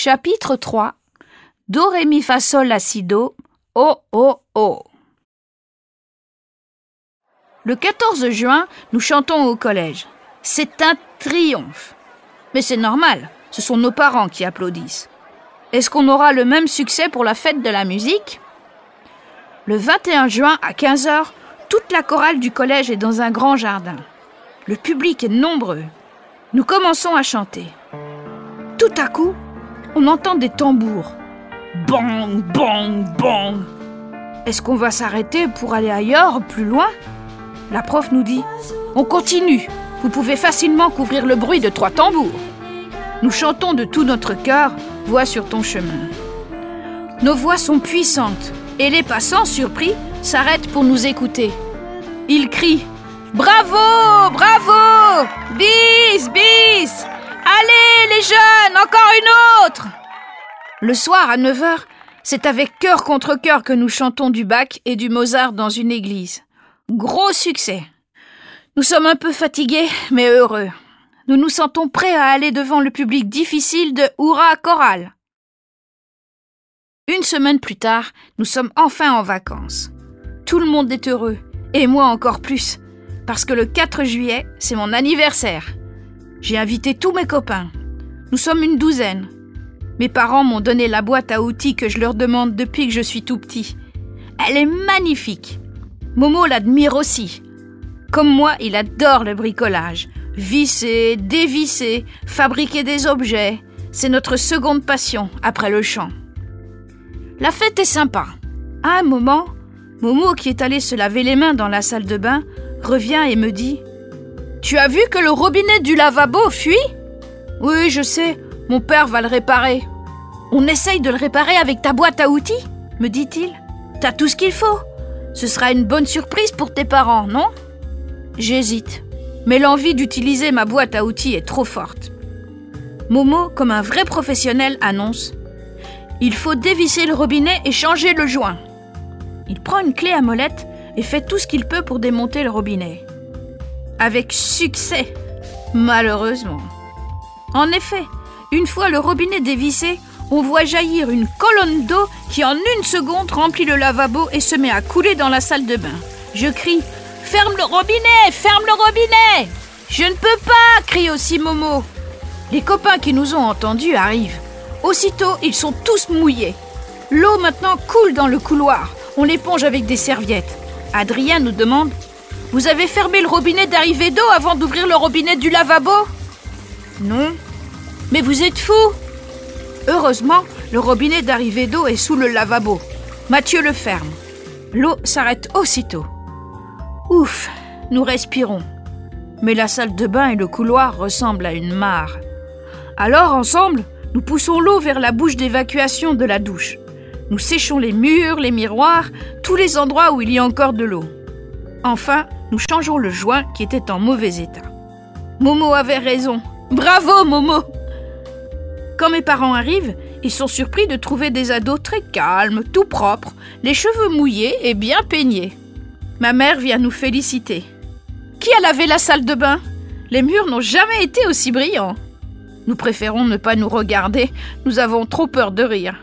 Chapitre 3. Do, ré, mi, fa, sol, la, si, do. Oh, oh, oh. Le 14 juin, nous chantons au collège. C'est un triomphe. Mais c'est normal, ce sont nos parents qui applaudissent. Est-ce qu'on aura le même succès pour la fête de la musique ? Le 21 juin, à 15h, toute la chorale du collège est dans un grand jardin. Le public est nombreux. Nous commençons à chanter. Tout à coup, on entend des tambours. Bang, bang, bang. Est-ce qu'on va s'arrêter pour aller ailleurs, plus loin ? La prof nous dit « On continue. Vous pouvez facilement couvrir le bruit de 3 tambours. » Nous chantons de tout notre cœur « Voix sur ton chemin ». Nos voix sont puissantes et les passants, surpris, s'arrêtent pour nous écouter. Ils crient « Bravo, bravo, bis, bis. Allez les jeunes, encore une autre !» Le soir à 9h, c'est avec cœur contre cœur que nous chantons du Bach et du Mozart dans une église. Gros succès. Nous sommes un peu fatigués, mais heureux. Nous nous sentons prêts à aller devant le public difficile de Hurrah Chorale. Une semaine plus tard, nous sommes enfin en vacances. Tout le monde est heureux, et moi encore plus, parce que le 4 juillet, c'est mon anniversaire. J'ai invité tous mes copains. Nous sommes une 12aine. Mes parents m'ont donné la boîte à outils que je leur demande depuis que je suis tout petit. Elle est magnifique. Momo l'admire aussi. Comme moi, il adore le bricolage. Visser, dévisser, fabriquer des objets. C'est notre seconde passion, après le chant. La fête est sympa. À un moment, Momo, qui est allé se laver les mains dans la salle de bain, revient et me dit « Tu as vu que le robinet du lavabo fuit ?»« Oui, je sais. Mon père va le réparer. »« On essaye de le réparer avec ta boîte à outils ?» me dit-il. « T'as tout ce qu'il faut. Ce sera une bonne surprise pour tes parents, non ?» J'hésite, mais l'envie d'utiliser ma boîte à outils est trop forte. Momo, comme un vrai professionnel, annonce « Il faut dévisser le robinet et changer le joint. » Il prend une clé à molette et fait tout ce qu'il peut pour démonter le robinet. Avec succès, malheureusement. En effet, une fois le robinet dévissé, on voit jaillir une colonne d'eau qui en une seconde remplit le lavabo et se met à couler dans la salle de bain. Je crie « Ferme le robinet! Ferme le robinet !»« Je ne peux pas !» crie aussi Momo. Les copains qui nous ont entendus arrivent. Aussitôt, ils sont tous mouillés. L'eau maintenant coule dans le couloir. On l'éponge avec des serviettes. Adrien nous demande « Vous avez fermé le robinet d'arrivée d'eau avant d'ouvrir le robinet du lavabo ?»« Non. »« Mais vous êtes fous !» Heureusement, le robinet d'arrivée d'eau est sous le lavabo. Mathieu le ferme. L'eau s'arrête aussitôt. Ouf, nous respirons. Mais la salle de bain et le couloir ressemblent à une mare. Alors, ensemble, nous poussons l'eau vers la bouche d'évacuation de la douche. Nous séchons les murs, les miroirs, tous les endroits où il y a encore de l'eau. Enfin, nous changeons le joint qui était en mauvais état. Momo avait raison. Bravo, Momo! Quand mes parents arrivent, ils sont surpris de trouver des ados très calmes, tout propres, les cheveux mouillés et bien peignés. Ma mère vient nous féliciter. Qui a lavé la salle de bain ? Les murs n'ont jamais été aussi brillants. Nous préférons ne pas nous regarder, nous avons trop peur de rire.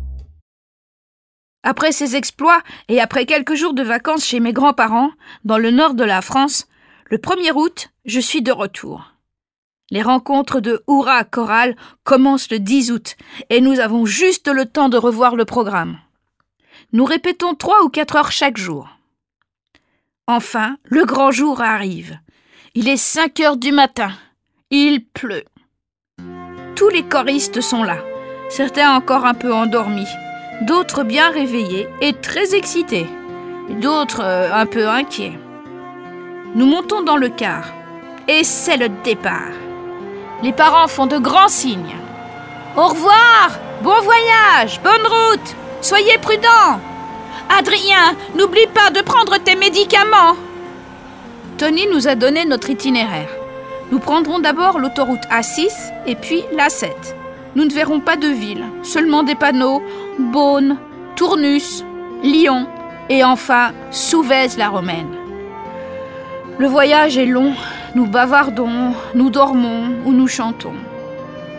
Après ces exploits et après quelques jours de vacances chez mes grands-parents, dans le nord de la France, le 1er août, je suis de retour. Les rencontres de Hurrah Chorale commencent le 10 août et nous avons juste le temps de revoir le programme. Nous répétons 3 ou 4 heures chaque jour. Enfin, le grand jour arrive. Il est 5 heures du matin. Il pleut. Tous les choristes sont là, certains encore un peu endormis, d'autres bien réveillés et très excités, d'autres un peu inquiets. Nous montons dans le car et c'est le départ. Les parents font de grands signes. Au revoir, bon voyage, bonne route, soyez prudents. Adrien, n'oublie pas de prendre tes médicaments. Tony nous a donné notre itinéraire. Nous prendrons d'abord l'autoroute A6 et puis l'A7. Nous ne verrons pas de ville, seulement des panneaux, Beaune, Tournus, Lyon et enfin Souvèze-la-Romaine. Le voyage est long, nous bavardons, nous dormons ou nous chantons.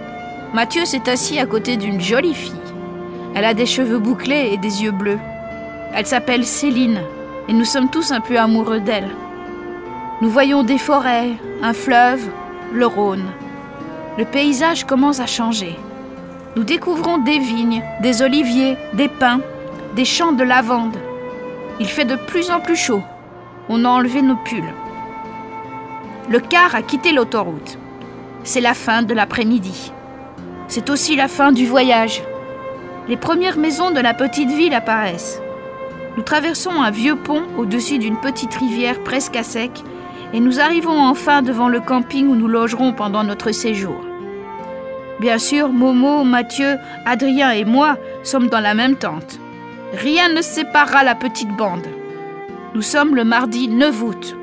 Mathieu s'est assis à côté d'une jolie fille. Elle a des cheveux bouclés et des yeux bleus. Elle s'appelle Céline et nous sommes tous un peu amoureux d'elle. Nous voyons des forêts, un fleuve, le Rhône. Le paysage commence à changer. Nous découvrons des vignes, des oliviers, des pins, des champs de lavande. Il fait de plus en plus chaud. On a enlevé nos pulls. Le car a quitté l'autoroute. C'est la fin de l'après-midi. C'est aussi la fin du voyage. Les premières maisons de la petite ville apparaissent. Nous traversons un vieux pont au-dessus d'une petite rivière presque à sec et nous arrivons enfin devant le camping où nous logerons pendant notre séjour. Bien sûr, Momo, Mathieu, Adrien et moi sommes dans la même tente. Rien ne séparera la petite bande. Nous sommes le mardi 9 août.